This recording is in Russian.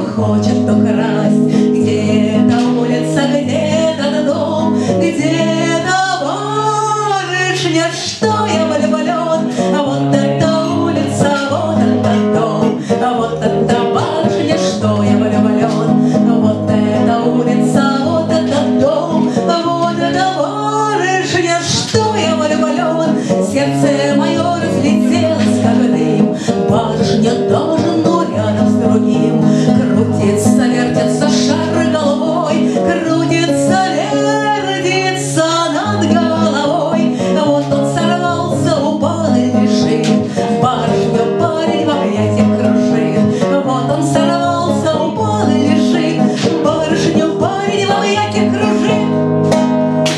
хочет украсть. Где-то улица, где-то дом, где-то барышня, что я влюблен. Вот эта улица, вот этот дом, вот эта барышня, что я влюблен. Вот эта улица, вот этот дом, вот эта барышня, что я влюблен. Сердце мое разлетелось, как дым. Барышня тоже, но рядом с другим. Крутится, вертится шар головой, крутится, вертится над головой. Вот он сорвался, упал и бежит. Барышню парень в объятиях кружит. Вот он сорвался, упал и лежит. Барышню парень в объятиях кружит.